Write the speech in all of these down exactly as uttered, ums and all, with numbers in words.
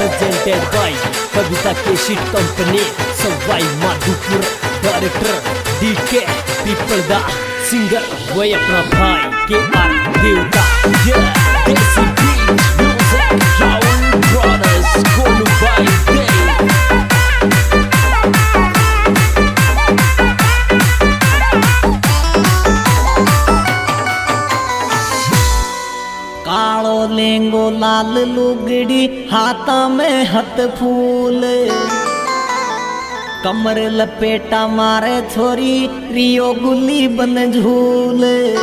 presented by Babita Keshit Company, Savai Madhupur, Director D K People da Singer Boy अपना भाई के are देवता Yeah, Desi Beat Music Raul Brothers Kolu Bhai Day कालो लेंगो लाल लुगड़ी हाथा में हथ फूल कमर लपेटा मारे छोरी रियो गुली बन झूल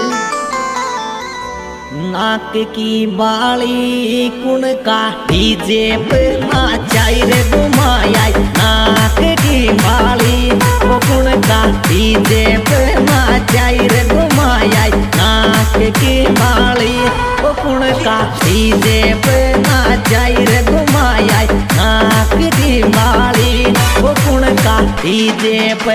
नाक की बाली कुण का डीजे पे नाचाई रे घुमाया नाक की बाली वो कुण का डीजे पे नाचाई रे घुमाया नाक की बाली वो कुण का डीजे पे नाचाई रे घुमाया नाक की बाली वो कुण का डीजे पे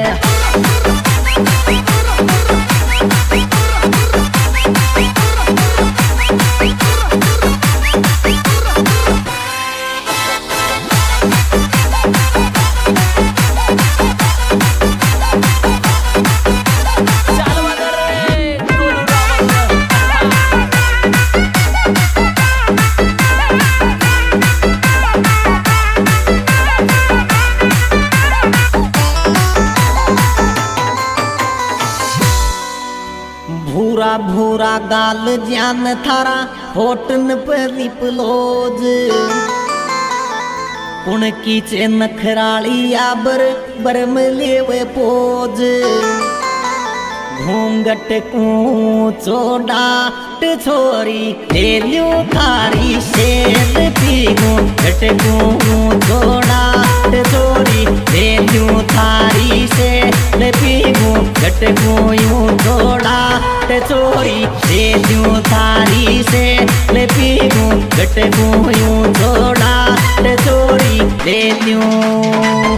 भूरा भूरा गाल जान थारा होटन पर लिपलोज उनकी चे नखराली आबर बरम लेवे पोज घूंघट को चोडाट छोरी ले लियो थारी शेद पी घूंघट को चोडाट छोरी ले लियो थारी शेद पी घूंघट को यूं चोडाट छोरी ले लियो थारी शेद पी घूंघट को यूं चोडाट छोरी ले लियो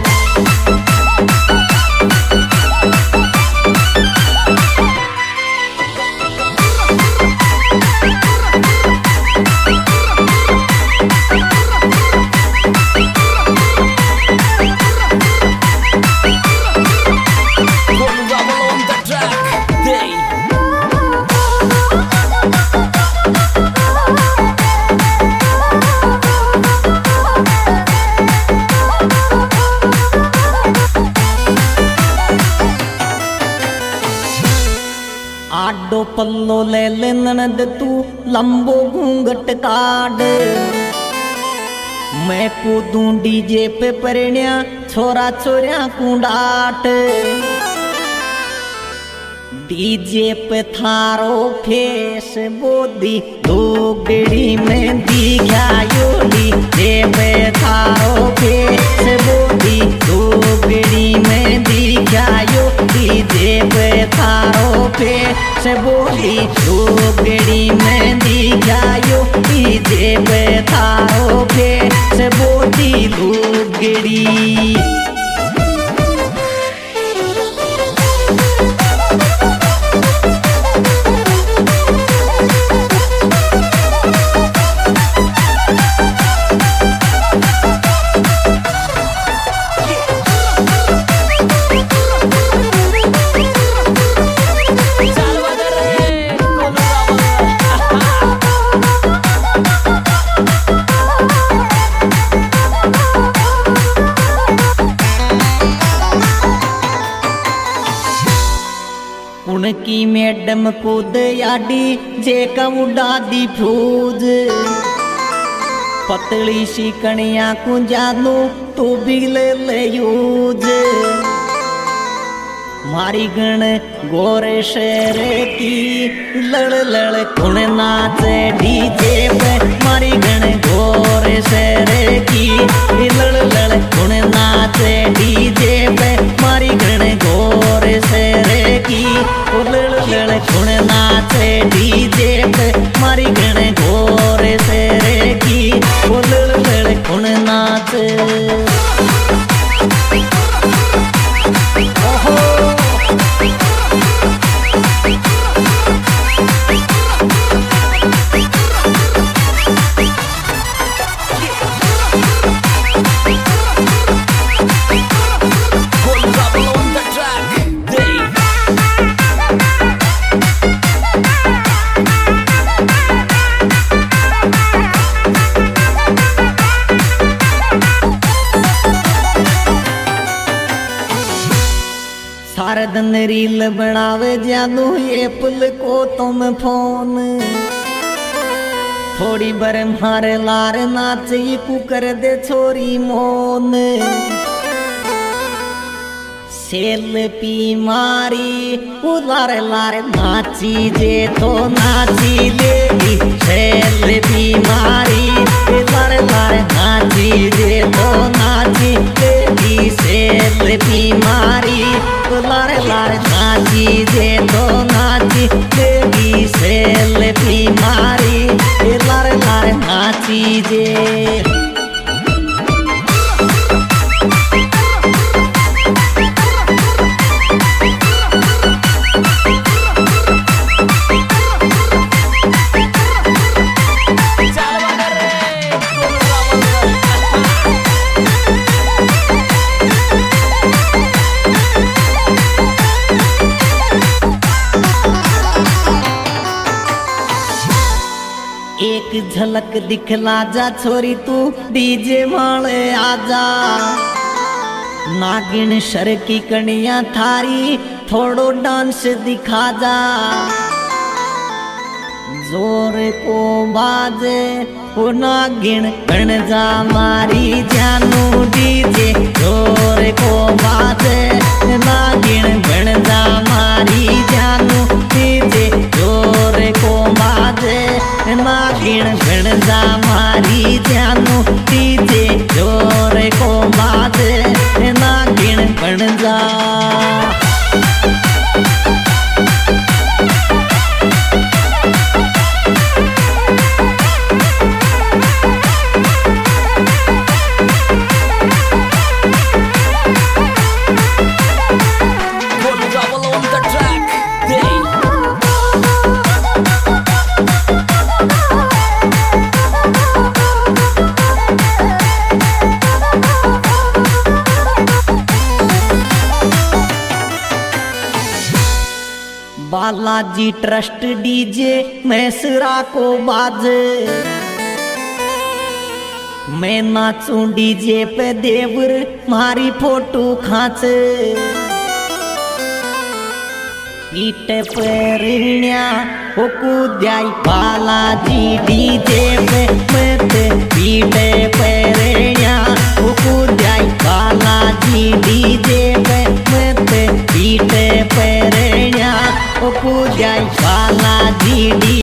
आडो पल्लो ले ले ननद तू लंबो घूंघट काड मैं कूदूं डीजे पे परण्या छोरा छोरिया कुंडाट डीजे पे थारो फेस बोदी दोगड़ी में दिखा योली देवे थारो फेस बोदी दोगड़ी में दिखा योली देवे थारो फेस बोली दोगड़ी में दिखा योली देवे थारो फेस बोली दोगड़ी उनकी मैडम कूद याडी जे का उड़ा दी फ्यूज पतली सी कणिया को जानू तू भी ले ले यूज मारी गण गोरे शेर की लड़ लड़ कुण नाचे डीजे पे मारी गण गोरे शेर की लड़ लड़ कुण नाचे डीजे पे मारी गण गोरे शेर की लड़ लड़ कुण नाचे डीजे पे मारी गण गोरे शेर की लड़ लड़ कुण नाचे रील बनावे जानू एप्पल को तुम फोन थोड़ी बर मारे लार नाचे कुकर दे छोरी मोन सेल्फी मारी उलार लार नाची जे तो नाची लेगी सेल्फी मारी उलार लार नाची जे तो नाची लेगी सेल्फी मारी उलार लार नाची जे तो नाची लेगी सेल्फी मारी उलार लार नाची जे एक झलक दिखला जा छोरी तू डीजे माले आजा नागिन शर की कनिया थारी थोड़ो डांस दिखा जा जोर को बाजे ओ नागिन बन जा मारी जानू डीजे जोर को बाजे नागिन बन जा मारी जानू डीजे जोर को बाजे नागिन बन जा मारी जानू डीजे जोर को बाजे नागिन बन जा बालाजी ट्रस्ट डीजे मैसरा को बाजे मैं नाचूं डीजे पे देवर मारी फोटो खाचे पीटे पे रिण्या ओ कूद्याई बालाजी डीजे पे मत पीटे पे रिण्या ओ कूद्याई बालाजी डीजे पे मत पीटे पे रिण्या ओ कूद्याई बालाजी डी